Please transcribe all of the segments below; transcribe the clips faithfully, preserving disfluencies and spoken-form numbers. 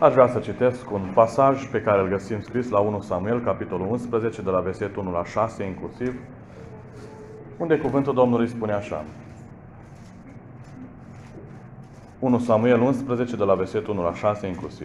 Aș vrea să citesc un pasaj pe care îl găsim scris la unu Samuel, capitolul unsprezece, de la versetul unu la șase inclusiv, unde cuvântul Domnului spune așa. unu Samuel unsprezece, de la versetul unu la șase inclusiv.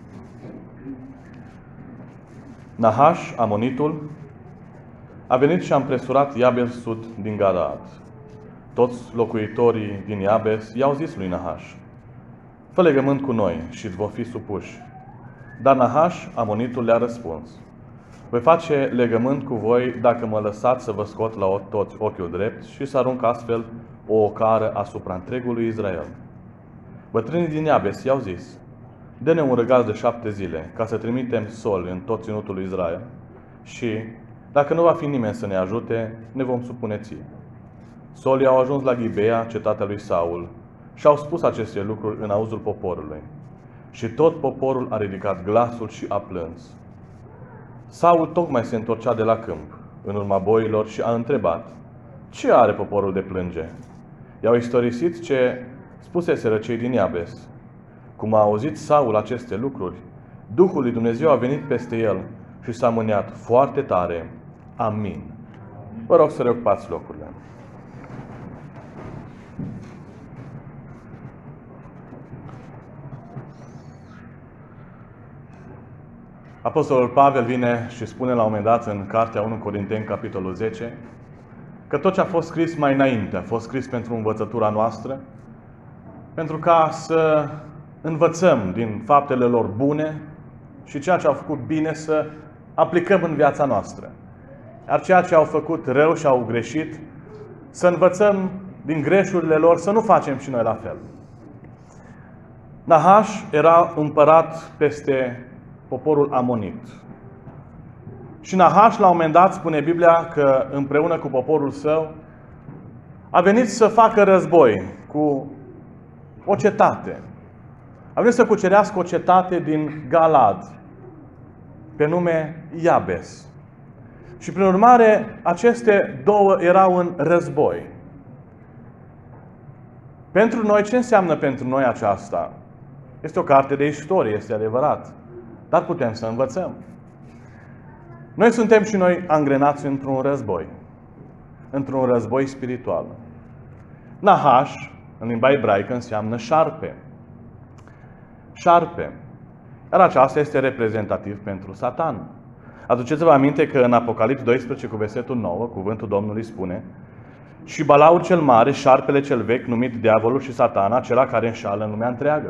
Nahaș, amonitul, a venit și a împresurat Iabes sud din Galaad. Toți locuitorii din Iabes i-au zis lui Nahaș: fă legământ cu noi și îți vom fi supuși. Dar Nahaș, amonitul, le-a răspuns: voi face legământ cu voi dacă mă lăsați să vă scot la toți ochiul drept și să arunc astfel o ocară asupra întregului Israel. Bătrânii din Iabes i-au zis: dă-ne un răgaz de șapte zile, ca să trimitem soli în tot ținutul lui Israel și, dacă nu va fi nimeni să ne ajute, ne vom supune ție. Solii au ajuns la Ghibea, cetatea lui Saul, și au spus aceste lucruri în auzul poporului. Și tot poporul a ridicat glasul și a plâns. Saul tocmai se întorcea de la câmp, în urma boilor, și a întrebat: ce are poporul de plânge? I-au istorisit ce spuseseră cei din Iabes. Cum a auzit Saul aceste lucruri, Duhul lui Dumnezeu a venit peste el și s-a mâniat foarte tare. Amin. Vă rog să reocupați locurile. Apostolul Pavel vine și spune la un moment dat în cartea unu Corinteni, capitolul zece, că tot ce a fost scris mai înainte a fost scris pentru învățătura noastră, pentru ca să învățăm din faptele lor bune și ceea ce au făcut bine să aplicăm în viața noastră. Iar ceea ce au făcut rău și au greșit, să învățăm din greșurile lor, să nu facem și noi la fel. Nahaș era împărat peste poporul amonit. Și Nahaș, la un moment dat, spune Biblia că împreună cu poporul său a venit să facă război cu o cetate. A venit să cucerească o cetate din Galaad, pe nume Iabes. Și prin urmare, aceste două erau în război. Pentru noi, ce înseamnă pentru noi aceasta? Este o carte de istorie, este adevărat. Dar putem să învățăm. Noi suntem și noi angrenați într-un război. Într-un război spiritual. Nahaș, în limba ebraică, înseamnă șarpe. Șarpe. Iar aceasta este reprezentativ pentru Satan. Aduceți-vă aminte că în Apocalips doisprezece, cu versetul nouă, cuvântul Domnului spune: și Balaur cel mare, șarpele cel vechi, numit diavolul și Satana, acela care înșală în lumea întreagă.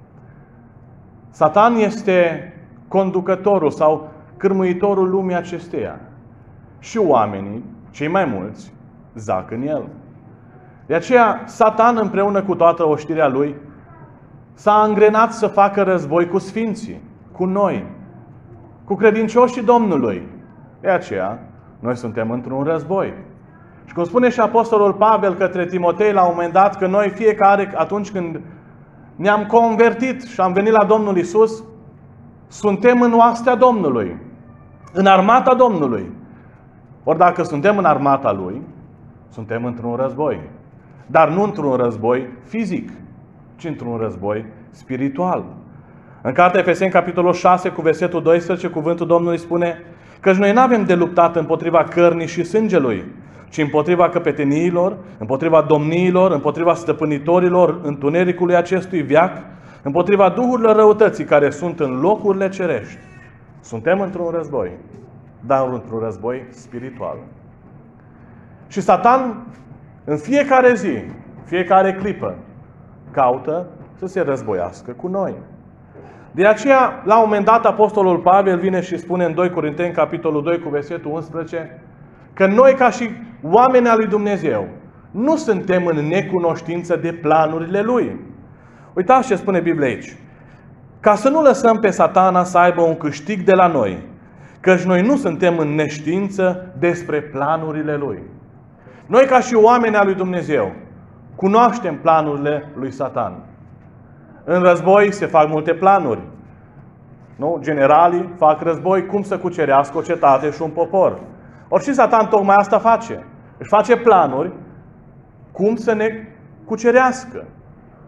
Satan este conducătorul sau cârmuitorul lumii acesteia. Și oamenii, cei mai mulți, zac în el. De aceea, Satan, împreună cu toată oștirea lui, s-a angrenat să facă război cu sfinții, cu noi, cu credincioșii Domnului. De aceea, noi suntem într-un război. Și cum spune și Apostolul Pavel către Timotei la un moment dat, că noi fiecare, atunci când ne-am convertit și am venit la Domnul Iisus, suntem în oastea Domnului, în armata Domnului. Ori dacă suntem în armata Lui, suntem într-un război. Dar nu într-un război fizic, ci într-un război spiritual. În cartea Efeseni, capitolul șase, cu versetul doisprezece, cuvântul Domnului spune: căci noi n-avem de luptat împotriva cărnii și sângelui, ci împotriva căpeteniilor, împotriva domniilor, împotriva stăpânitorilor întunericului acestui veac, împotriva duhurilor răutății care sunt în locurile cerești. Suntem într-un război, dar într-un război spiritual. Și Satan, în fiecare zi, fiecare clipă, caută să se războiască cu noi. De aceea, la un moment dat, Apostolul Pavel vine și spune în doi Corinteni, capitolul doi, cu versetul unsprezece, că noi, ca și oameni al lui Dumnezeu, nu suntem în necunoștință de planurile Lui. Uitați ce spune Biblia aici. Ca să nu lăsăm pe Satana să aibă un câștig de la noi, căci noi nu suntem în neștiință despre planurile Lui. Noi, ca și oameni al lui Dumnezeu, cunoaștem planurile lui Satan. În război se fac multe planuri. Nu? Generalii fac război cum să cucerească o cetate și un popor. Ori și Satan tocmai asta face. Își face planuri cum să ne cucerească.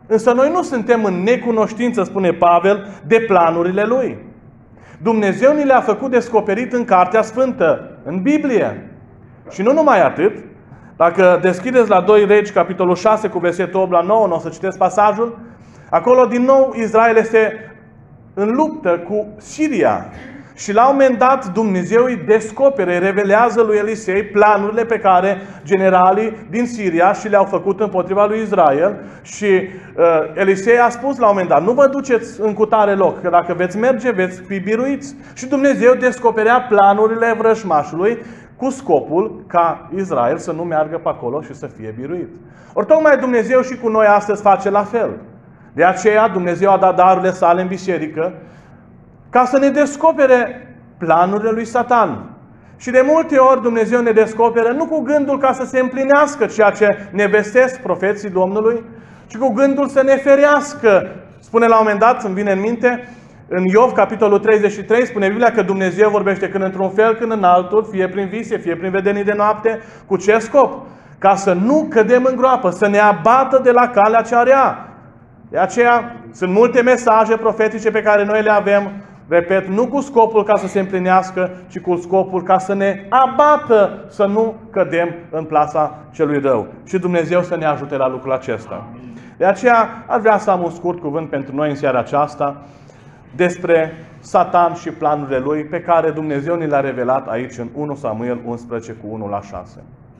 Însă noi nu suntem în necunoștință, spune Pavel, de planurile Lui. Dumnezeu ni le-a făcut descoperit în Cartea Sfântă, în Biblie. Și nu numai atât. Dacă deschideți la doi Regi, capitolul șase, cu versetul opt la nouă, nu o să citesc pasajul, acolo din nou Israel este în luptă cu Siria. Și la un moment dat Dumnezeu îi descoperă, îi revelează lui Elisei planurile pe care generalii din Siria și le-au făcut împotriva lui Israel. Și uh, Elisei a spus la un moment dat: nu vă duceți în cutare loc, că dacă veți merge, veți fi biruiți. Și Dumnezeu descoperea planurile vrăjmașului cu scopul ca Israel să nu meargă pe acolo și să fie biruit. Ori tocmai Dumnezeu și cu noi astăzi face la fel. De aceea Dumnezeu a dat darurile sale în biserică ca să ne descopere planurile lui Satan. Și de multe ori Dumnezeu ne descoperă nu cu gândul ca să se împlinească ceea ce ne vestesc profeții Domnului, ci cu gândul să ne ferească. Spune la un moment dat, îmi vine în minte, în Iov, capitolul treizeci și trei, spune Biblia că Dumnezeu vorbește când într-un fel, când în altul, fie prin vise, fie prin vedenii de noapte. Cu ce scop? Ca să nu cădem în groapă, să ne abată de la calea cea rea. De aceea sunt multe mesaje profetice pe care noi le avem, repet, nu cu scopul ca să se împlinească, ci cu scopul ca să ne abată, să nu cădem în plasa celui rău. Și Dumnezeu să ne ajute la lucrul acesta. De aceea aș vrea să am un scurt cuvânt pentru noi în seara aceasta despre Satan și planurile lui pe care Dumnezeu ni le-a revelat aici în unu Samuel unsprezece cu unu la șase.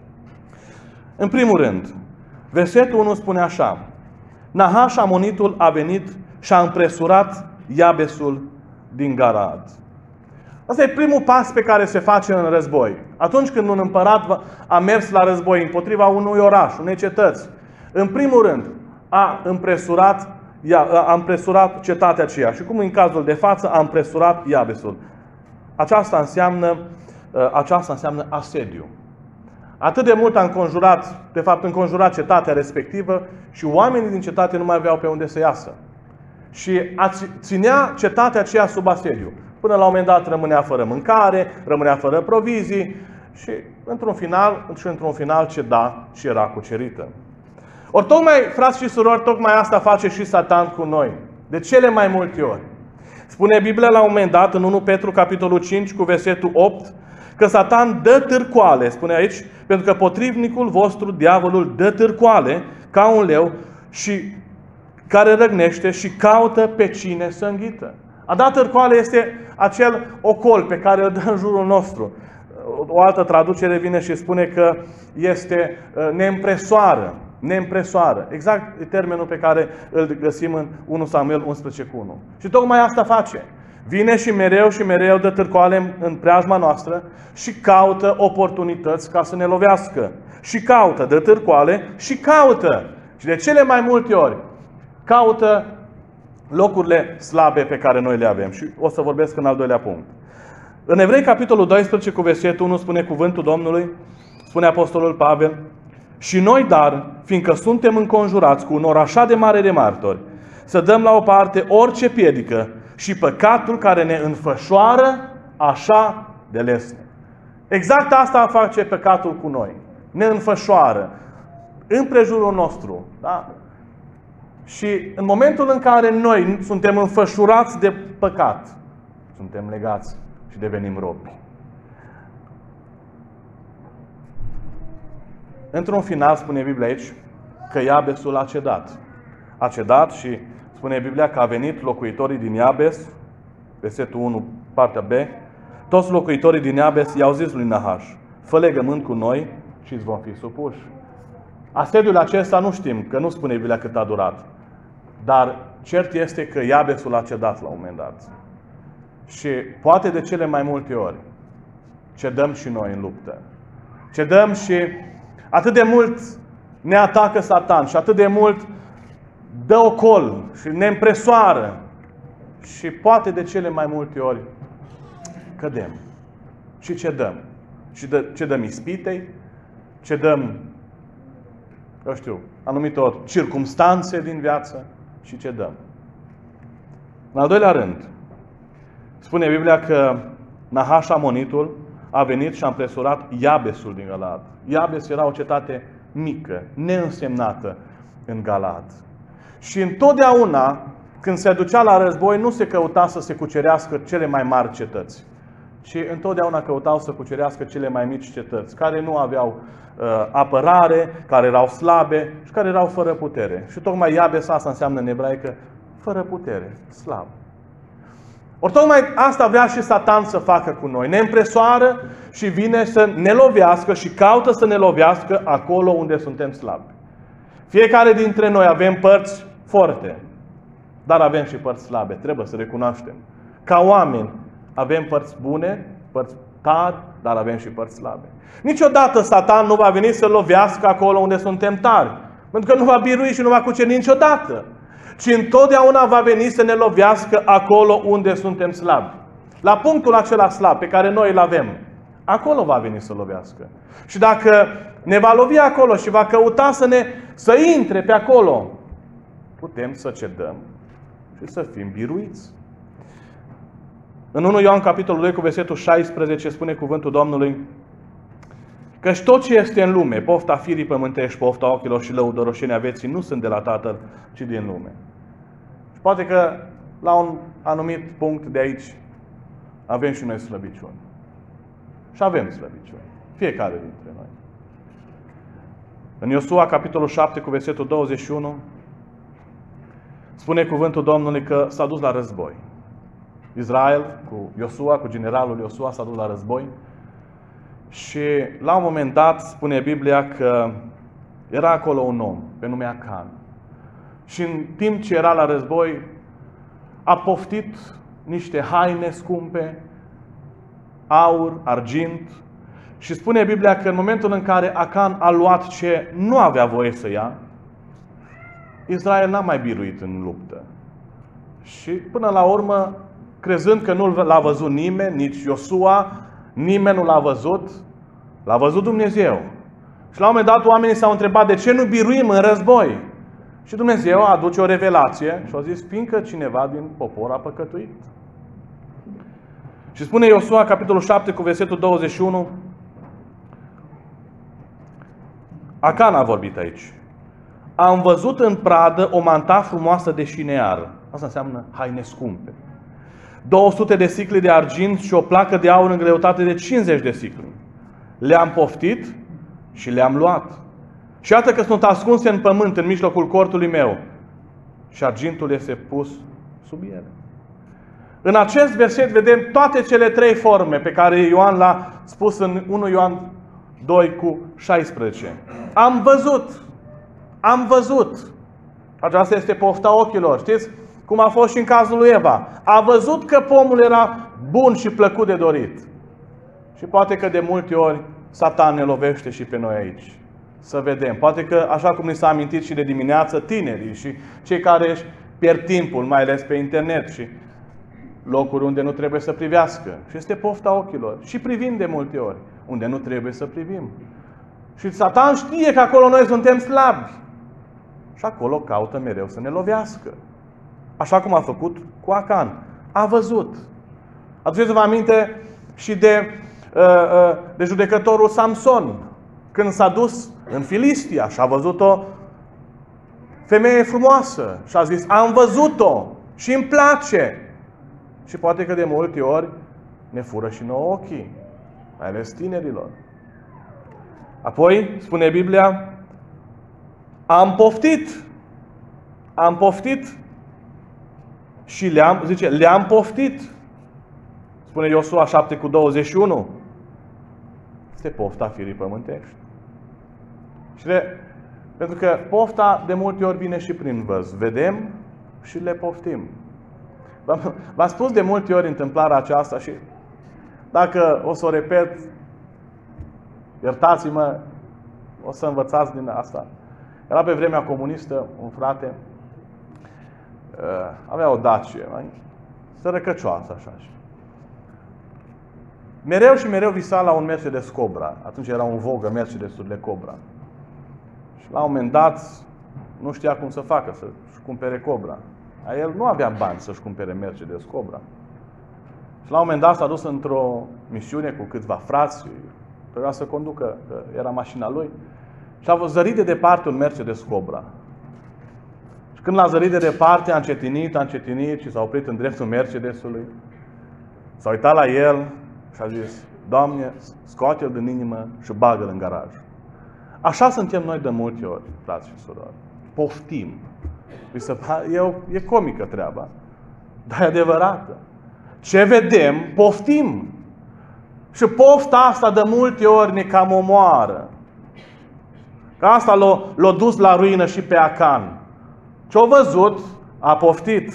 În primul rând, versetul unu spune așa: Nahaș amonitul a venit și a împresurat Iabesul din Galaad. Asta e primul pas pe care se face în război. Atunci când un împărat a mers la război împotriva unui oraș, unei cetăți, în primul rând a împresurat, a împresurat cetatea aceea. Și cum în cazul de față a împresurat Iabesul. Aceasta înseamnă, aceasta înseamnă asediu. Atât de mult a înconjurat, de fapt înconjurat cetatea respectivă și oamenii din cetate nu mai aveau pe unde să iasă. Și ținea cetatea aceea sub asediu. Până la un moment dat rămânea fără mâncare, rămânea fără provizii și într-un final, și într-un final ceda și era cucerită. Ori tocmai, frați și surori, tocmai asta face și Satan cu noi. De cele mai multe ori. Spune Biblia la un moment dat, în unu Petru, capitolul cinci, cu versetul opt, că Satan dă târcoale, spune aici, pentru că potrivnicul vostru, diavolul, dă târcoale ca un leu și care răgnește și caută pe cine să înghită. A da târcoale este acel ocol pe care îl dă în jurul nostru. O altă traducere vine și spune că este neîmpresoară. Neîmpresoară. Exact termenul pe care îl găsim în unu Samuel unsprezece cu unu. Și tocmai asta face. Vine și mereu și mereu dă târcoale în preajma noastră și caută oportunități ca să ne lovească. Și caută, dă târcoale și caută. Și de cele mai multe ori caută locurile slabe pe care noi le avem. Și o să vorbesc în al doilea punct. În Evrei, capitolul doisprezece, cu versetul unu, spune cuvântul Domnului, spune Apostolul Pavel: și noi, dar, fiindcă suntem înconjurați cu un nor așa de mare de martori, să dăm la o parte orice piedică și păcatul care ne înfășoară așa de lesne. Exact asta face păcatul cu noi. Ne înfășoară împrejurul nostru. Da? Și în momentul în care noi suntem înfășurați de păcat, suntem legați și devenim robi. Într-un final spune Biblia aici că Iabesul a cedat. A cedat și spune Biblia că a venit locuitorii din Iabes, versetul unu, partea B, toți locuitorii din Iabes i-au zis lui Nahaș: fă legământ cu noi și îți vom fi supuși. Asediul acesta nu știm, că nu spune Biblia cât a durat. Dar cert este că Iabesul a cedat la un moment dat. Și poate de cele mai multe ori cedăm și noi în luptă. Cedăm și atât de mult ne atacă Satan și atât de mult dă ocol și ne împresoară. Și poate de cele mai multe ori cădem și cedăm. Și cedăm ispitei, cedăm, eu știu, anumite ori circumstanțe din viață și cedăm. În al doilea rând, spune Biblia că Nahaș amonitul a venit și a împresurat Iabesul din Galaad. Iabes era o cetate mică, neînsemnată în Galaad. Și întotdeauna, când se ducea la război, nu se căuta să se cucerească cele mai mari cetăți, ci întotdeauna căutau să cucerească cele mai mici cetăți, care nu aveau uh, apărare, care erau slabe și care erau fără putere. Și tocmai Iabes, asta înseamnă în ebraică, fără putere, slab. Ori tocmai asta vrea și Satan să facă cu noi. Ne împresoară și vine să ne lovească și caută să ne lovească acolo unde suntem slabi. Fiecare dintre noi avem părți forte, dar avem și părți slabe. Trebuie să recunoaștem. Ca oameni avem părți bune, părți tari, dar avem și părți slabe. Niciodată Satan nu va veni să lovească acolo unde suntem tari. Pentru că nu va birui și nu va cuceri niciodată. Ci întotdeauna va veni să ne lovească acolo unde suntem slabi. La punctul acela slab pe care noi îl avem, acolo va veni să lovească. Și dacă ne va lovi acolo și va căuta să ne să intre pe acolo, putem să cedăm și să fim biruiți. În întâi Ioan, capitolul doi, cu versetul șaisprezece, spune cuvântul Domnului: căci tot ce este în lume, pofta firii pământești, pofta ochilor și lăudăroșenia vieții, nu sunt de la Tatăl, ci din lume. Și poate că la un anumit punct de aici avem și noi slăbiciuni. Și avem slăbiciuni. Fiecare dintre noi. În Iosua, capitolul șapte, cu versetul douăzeci și unu, spune cuvântul Domnului că s-a dus la război. Israel, cu Iosua, cu generalul Iosua, s-a dus la război. Și la un moment dat spune Biblia că era acolo un om pe nume Acan. Și în timp ce era la război, a poftit niște haine scumpe, aur, argint. Și spune Biblia că în momentul în care Acan a luat ce nu avea voie să ia, Israel n-a mai biruit în luptă. Și până la urmă, crezând că nu l-a văzut nimeni, nici Iosua, nimeni nu l-a văzut, l-a văzut Dumnezeu. Și la un moment dat oamenii s-au întrebat: de ce nu biruim în război? Și Dumnezeu aduce o revelație și a zis: fiindcă cineva din popor a păcătuit. Și spune Iosua, capitolul șapte, cu versetul douăzeci și unu, Acan a vorbit aici: am văzut în pradă o manta frumoasă de șinear. Asta înseamnă haine scumpe. două sute de sicli de argint și o placă de aur în greutate de cincizeci de sicli. Le-am poftit și le-am luat. Și iată că sunt ascunse în pământ, în mijlocul cortului meu. Și argintul este pus sub ele. În acest verset vedem toate cele trei forme pe care Ioan l-a spus în întâi Ioan doi cu șaisprezece. Am văzut. Am văzut. Aceasta este pofta ochilor. Știți cum a fost și în cazul lui Eva. A văzut că pomul era bun și plăcut de dorit. Și poate că de multe ori Satan ne lovește și pe noi aici. Să vedem. Poate că, așa cum ni s-a amintit și de dimineață, tinerii și cei care își pierd timpul, mai ales pe internet și locuri unde nu trebuie să privească. Și este pofta ochilor. Și privim de multe ori unde nu trebuie să privim. Și Satan știe că acolo noi suntem slabi. Și acolo caută mereu să ne lovească. Așa cum a făcut cu Acan. A văzut. Aduceți-vă aminte și de, de judecătorul Samson. Când s-a dus în Filistia și a văzut o femeie frumoasă. Și a zis: am văzut-o și îmi place. Și poate că de multe ori ne fură și nouă ochii. Mai ales tinerilor. Apoi, spune Biblia, am poftit. Am poftit. Și le-am, zice, le-am poftit. Spune Iosua șapte cu douăzeci și unu. Este pofta firii pământești. Și le, pentru că pofta de multe ori vine și prin văz. Vedem și le poftim. V-am spus de multe ori întâmplarea aceasta și dacă o să o repet, iertați-mă, o să învățați din asta. Era pe vremea comunistă un frate, avea o Dacie, mai sărăcăcioasă așa. Mereu și mereu visa la un Mercedes Cobra. Atunci era un vogă Mercedes-urile Cobra. Și la un moment dat nu știa cum să facă, să-și cumpere Cobra. El nu avea bani să-și cumpere Mercedes Cobra. Și la un moment dat s-a dus într-o misiune cu câțiva frați. Trebuia să conducă, că era mașina lui. Și a zărit de departe un Mercedes Cobra. Și Când l-a zărit de departe, a încetinit, a încetinit și s-a oprit în dreptul Mercedesului. S-a uitat la el și a zis: Doamne, scoate-l din inimă și bagă-l în garaj. Așa suntem noi de multe ori, frați și surori. Poftim. E, e comică treaba, dar e adevărată. Ce vedem, poftim. Și pofta asta de multe ori ne cam omoară. Că asta l-a, l-a dus la ruină și pe Acan. Ce-a văzut, a poftit.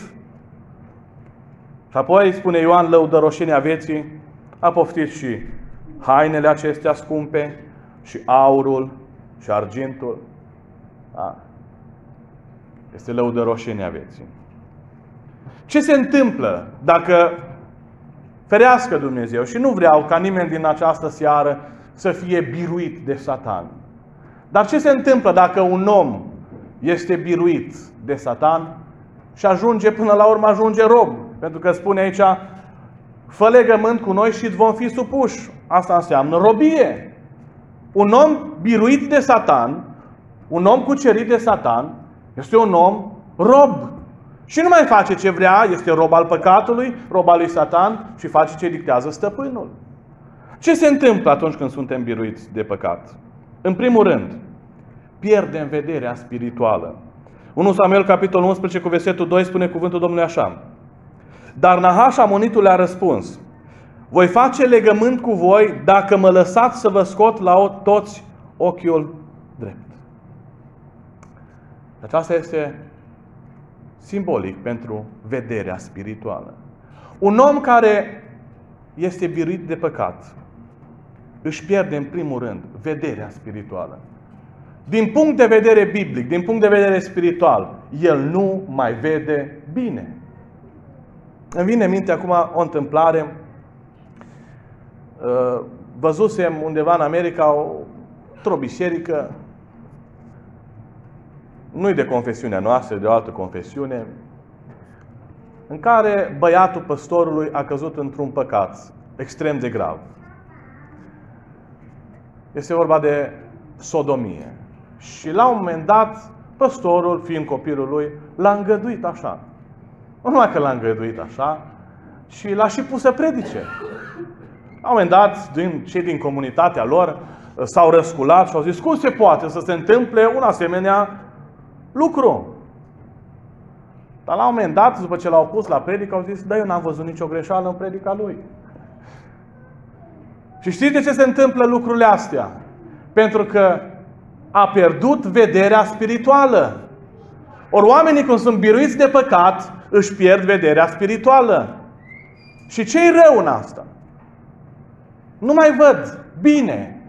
Și apoi, spune Ioan, lăudăroșenia vieții, a poftit și hainele acestea scumpe, și aurul, și argintul. A. Este lăudăroșenia vieții. Ce se întâmplă dacă, ferească Dumnezeu, și nu vreau ca nimeni din această seară să fie biruit de Satan. Dar ce se întâmplă dacă un om este biruit de Satan și ajunge, până la urmă ajunge rob? Pentru că spune aici: fă legământ cu noi și îți vom fi supuși. Asta înseamnă robie. Un om biruit de Satan, un om cucerit de Satan, este un om rob. Și nu mai face ce vrea, este rob al păcatului, rob al lui Satan și face ce dictează stăpânul. Ce se întâmplă atunci când suntem biruiți de păcat? În primul rând, pierdem vederea spirituală. unu Samuel, capitolul unsprezece, cu versetul doi, spune cuvântul Domnului așa: Dar Nahaș Amonitul le-a răspuns: voi face legământ cu voi dacă mă lăsați să vă scot la toți ochiul drept. Aceasta este simbolic pentru vederea spirituală. Un om care este biruit de păcat își pierde în primul rând vederea spirituală. Din punct de vedere biblic, din punct de vedere spiritual, el nu mai vede bine. Îmi vine în minte acum o întâmplare. Văzusem undeva în America o biserică, nu-i de confesiunea noastră, de o altă confesiune, în care băiatul păstorului a căzut într-un păcat extrem de grav. Este vorba de sodomie. Și la un moment dat, păstorul, fiind copilul lui, l-a îngăduit așa. Nu numai că l-a îngăduit așa, ci l-a și pus să predice. La un moment dat, din, cei din comunitatea lor s-au răsculat și au zis: cum se poate să se întâmple un asemenea lucru? Dar la un moment dat, după ce l-au pus la predică, au zis: da, eu n-am văzut nicio greșeală în predica lui. Și știți de ce se întâmplă lucrurile astea? Pentru că a pierdut vederea spirituală. Ori oamenii, când sunt biruiți de păcat, își pierd vederea spirituală. Și ce-i rău în asta? Nu mai văd bine.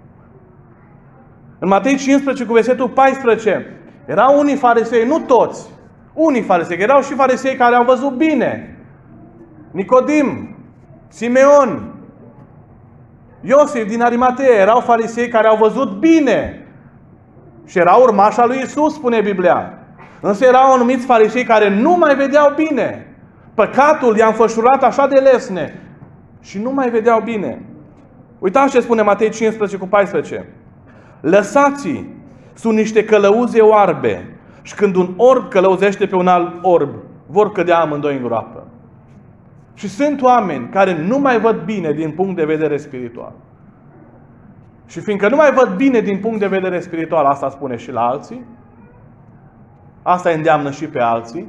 În Matei cincisprezece, cu versetul paisprezece, erau unii farisei, nu toți, unii farisei, erau și farisei care au văzut bine. Nicodim, Simeon, Iosif din Arimatea, erau farisei care au văzut bine. Și erau urmași al lui Iisus, spune Biblia. Însă erau anumiți farisei care nu mai vedeau bine. Păcatul i-a înfășurat așa de lesne și nu mai vedeau bine. Uitați ce spune Matei cincisprezece cu paisprezece. Lăsați-i, sunt niște călăuze oarbe și când un orb călăuzește pe un alt orb, vor cădea amândoi în groapă. Și sunt oameni care nu mai văd bine din punct de vedere spiritual. Și fiindcă nu mai văd bine din punct de vedere spiritual, asta spune și la alții, asta îndeamnă și pe alții,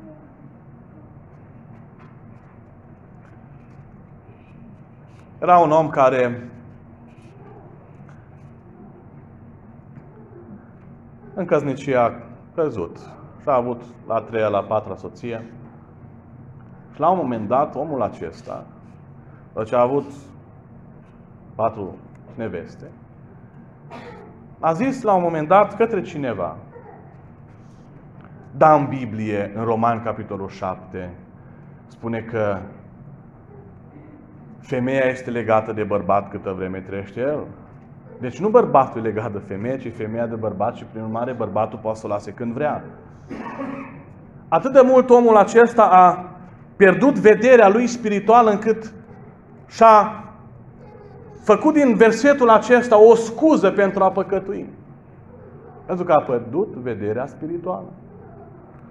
era un om care în căsnicie a căzut și a avut la a treia, la a patra soție. Și la un moment dat, omul acesta, după ce a avut patru neveste, a zis la un moment dat către cineva: da, în Biblie, în Romani, capitolul șapte, spune că femeia este legată de bărbat câtă vreme trăiește el. Deci nu bărbatul e legat de femeie, ci femeia de bărbat și prin urmare bărbatul poate să o lase când vrea. Atât de mult omul acesta a pierdut vederea lui spirituală încât și-a făcut din versetul acesta o scuză pentru a păcătui. Pentru că a pierdut vederea spirituală.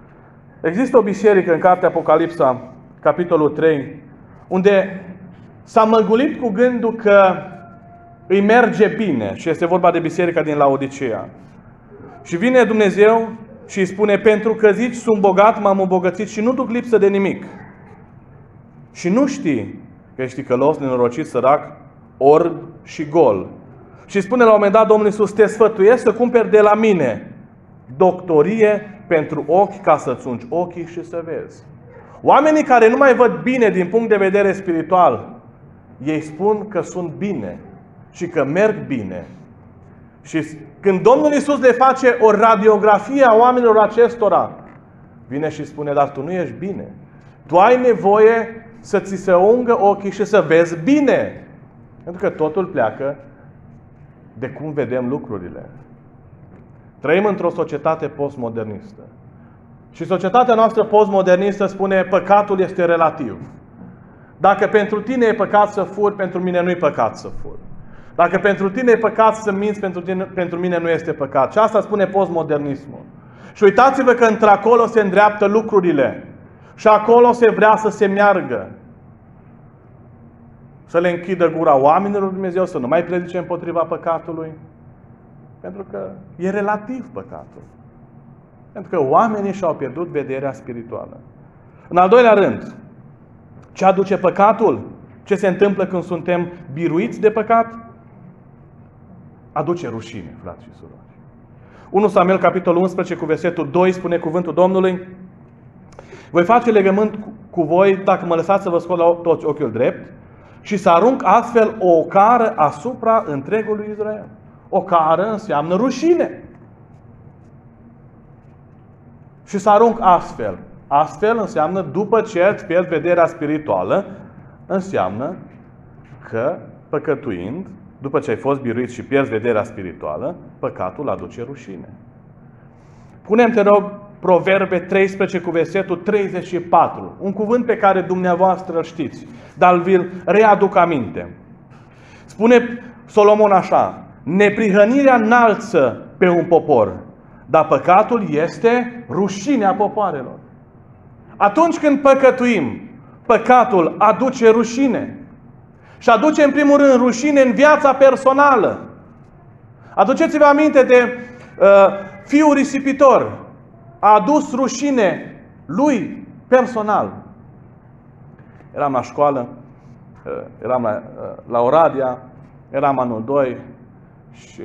Există o biserică în cartea Apocalipsa, capitolul trei, unde s-a măgulit cu gândul că îi merge bine. Și este vorba de biserica din Laodiceea. Și vine Dumnezeu și îi spune: pentru că zici, sunt bogat, m-am îmbogățit și nu duc lipsă de nimic. Și nu știi că ești ticălos, nenorocit, sărac, orb și gol. Și spune la un moment dat Domnul Iisus: te sfătuiesc să cumperi de la mine doctorie pentru ochi, ca să-ți ungi ochii și să vezi. Oamenii care nu mai văd bine din punct de vedere spiritual, ei spun că sunt bine și că merg bine. Și când Domnul Iisus le face o radiografie a oamenilor acestora, vine și spune: dar tu nu ești bine. Tu ai nevoie să ți se ungă ochii și să vezi bine. Pentru că totul pleacă de cum vedem lucrurile. Trăim într-o societate postmodernistă. Și societatea noastră postmodernistă spune: păcatul este relativ. Dacă pentru tine e păcat să furi, pentru mine nu e păcat să furi. Dacă pentru tine e păcat să minți, pentru, tine, pentru mine nu este păcat. Și asta spune postmodernismul. Și uitați-vă că într-acolo se îndreaptă lucrurile. Și acolo se vrea să se meargă. Să le închidă gura oamenilor lui Dumnezeu, să nu mai predice împotriva păcatului. Pentru că e relativ păcatul. Pentru că oamenii și-au pierdut vederea spirituală. În al doilea rând, ce aduce păcatul? Ce se întâmplă când suntem biruiți de păcat? Aduce rușine, frați și surori. unu Samuel, capitolul unsprezece, cu versetul doi, spune cuvântul Domnului: voi face legământ cu voi dacă mă lăsați să vă scot la toți ochiul drept și să arunc astfel o ocară asupra întregului Israel. Ocară înseamnă rușine. Și să arunc astfel. Astfel înseamnă după ce îți pierzi vederea spirituală, înseamnă că, păcătuind, după ce ai fost biruit și pierzi vederea spirituală, păcatul aduce rușine. Punem, te rog, Proverbe treisprezece cu versetul treizeci și patru. Un cuvânt pe care dumneavoastră îl știți, dar vi-l readuc aminte. Spune Solomon așa: neprihănirea înalță pe un popor, dar păcatul este rușinea popoarelor. Atunci când păcătuim, păcatul aduce rușine. Și aduce în primul rând rușine în viața personală. Aduceți-vă aminte de uh, fiul risipitor. A adus rușine lui personal. Eram la școală, uh, eram la, uh, la Oradea, eram anul doi și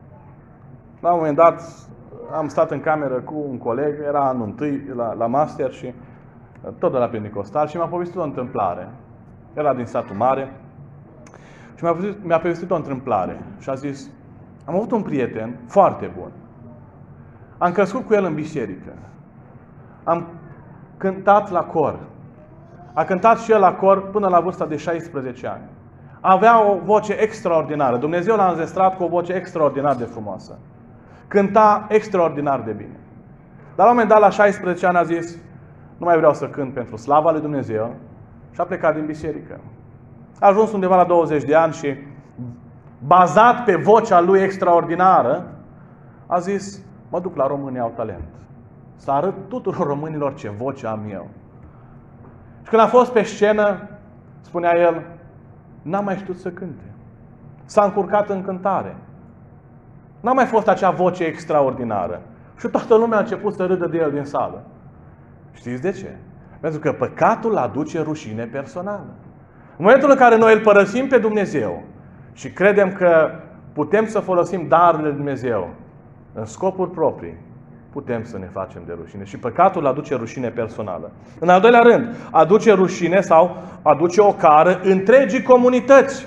la un moment dat am stat în cameră cu un coleg, era anul întâi la, la master și uh, tot de la Pentecostal, și mi-a povestit o întâmplare. Era din satul mare. Și mi-a povestit, mi-a povestit o întâmplare și a zis: am avut un prieten foarte bun. Am crescut cu el în biserică. Am cântat la cor. A cântat și el la cor până la vârsta de șaisprezece ani. Avea o voce extraordinară. Dumnezeu l-a înzestrat cu o voce extraordinar de frumoasă. Cânta extraordinar de bine. Dar la un moment dat, la șaisprezece ani, a zis: nu mai vreau să cânt pentru slava lui Dumnezeu, și a plecat din biserică. A ajuns undeva la douăzeci de ani și, bazat pe vocea lui extraordinară, a zis: mă duc la România au talent. Să arăt tuturor românilor ce voce am eu. Și când a fost pe scenă, spunea el, n-a mai știut să cânte. S-a încurcat în cântare. N-a mai fost acea voce extraordinară. Și toată lumea a început să râdă de el din sală. Știți de ce? Pentru că păcatul aduce rușine personală. În momentul în care noi îl părăsim pe Dumnezeu și credem că putem să folosim darurile lui Dumnezeu în scopuri proprii, putem să ne facem de rușine. Și păcatul aduce rușine personală. În al doilea rând, aduce rușine sau aduce ocară întregii comunități.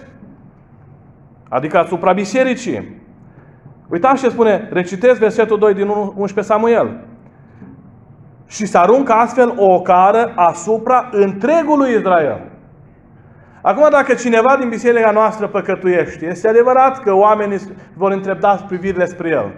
Adică asupra bisericii. Uitați ce spune, recitesc versetul doi din unsprezece Samuel. Și să aruncă astfel o ocară asupra întregului Israel. Acum, dacă cineva din biserica noastră păcătuiește, este adevărat că oamenii vor întreba privirile spre el.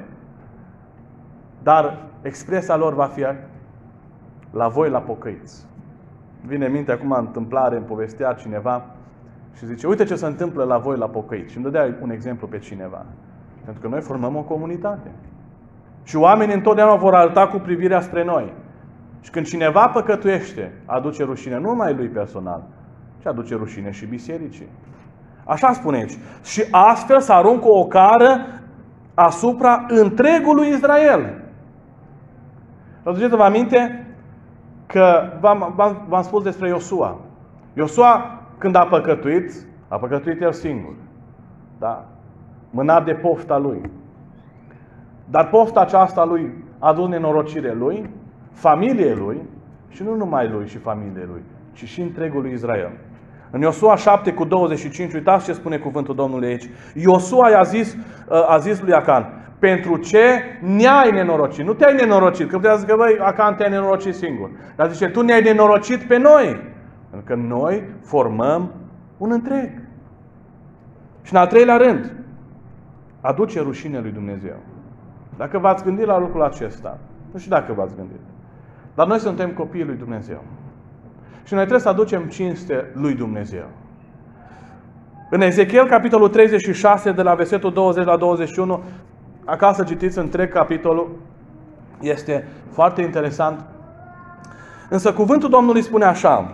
Dar expresia lor va fi la voi, la pocăiți. Vine în minte acum întâmplare, îmi povestea cineva și zice, uite ce se întâmplă la voi, la pocăiți. Și îmi dădea un exemplu pe cineva. Pentru că noi formăm o comunitate. Și oamenii întotdeauna vor arăta cu privirea spre noi. Și când cineva păcătuiește, aduce rușine nu numai lui personal, ci aduce rușine și bisericii. Așa spune aici. Și astfel să aruncă o cară asupra întregului Israel. Aduceți-vă aminte că v-am spus despre Iosua. Iosua, când a păcătuit, a păcătuit el singur. Da? Mânat de pofta lui. Dar pofta aceasta lui a adus nenorocire lui, familiei lui și nu numai lui și familiei lui, ci și întregului Israel. În Iosua șapte cu douăzeci și cinci, uitați ce spune cuvântul Domnului aici. Iosua i-a zis, a zis lui Acan: pentru ce ne-ai nenorocit? Nu te-ai nenorocit, că putea să zică: băi, Acan, te-ai nenorocit singur. Dar zice: tu ne-ai nenorocit pe noi. Pentru că noi formăm un întreg. Și în al treilea rând, aduce rușine lui Dumnezeu. Dacă v-ați gândit la lucrul acesta, nu știu dacă v-ați gândit, dar noi suntem copiii lui Dumnezeu. Și noi trebuie să aducem cinste lui Dumnezeu. În Ezechiel, capitolul treizeci și șase, de la versetul douăzeci la douăzeci și unu, acasă citiți întreg capitolul, este foarte interesant. Însă cuvântul Domnului spune așa: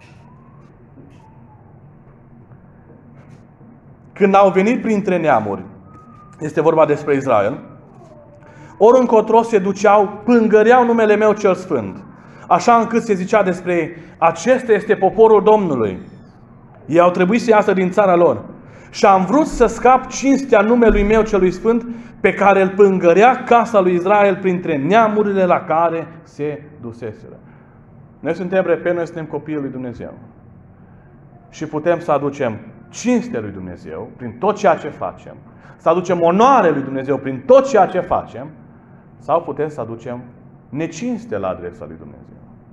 când au venit printre neamuri, este vorba despre Israel, ori încotro se duceau, pângăreau numele meu cel sfânt, așa încât se zicea despre ei: acesta este poporul Domnului. Ei au trebuit să iasă din țara lor. Și am vrut să scap cinstea numelui meu celui sfânt, pe care îl pângărea casa lui Israel printre neamurile la care se duseseră. Noi suntem, repet, noi suntem copiii lui Dumnezeu. Și putem să aducem cinstea lui Dumnezeu prin tot ceea ce facem, să aducem onoare lui Dumnezeu prin tot ceea ce facem, sau putem să aducem necinste la adresa lui Dumnezeu.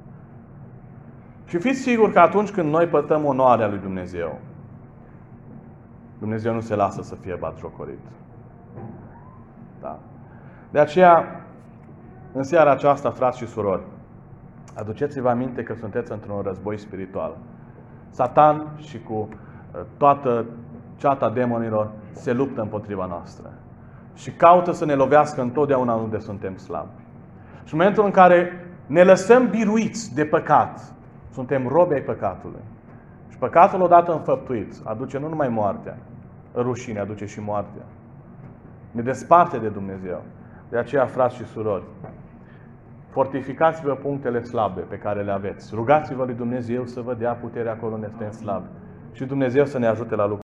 Și fiți siguri că atunci când noi pătăm onoarea lui Dumnezeu, Dumnezeu nu se lasă să fie batjocorit. Da. De aceea, în seara aceasta, frați și surori, aduceți-vă aminte că sunteți într-un război spiritual. Satan și cu toată ceata demonilor se luptă împotriva noastră. Și caută să ne lovească întotdeauna unde suntem slabi. Și în momentul în care ne lăsăm biruiți de păcat, suntem robi ai păcatului. Și păcatul odată înfăptuit aduce nu numai moartea, rușine, aduce și moartea. Ne desparte de Dumnezeu. De aceea, frați și surori, fortificați-vă punctele slabe pe care le aveți. Rugați-vă lui Dumnezeu să vă dea putere acolo unde suntem slabi. Și Dumnezeu să ne ajute la lucru.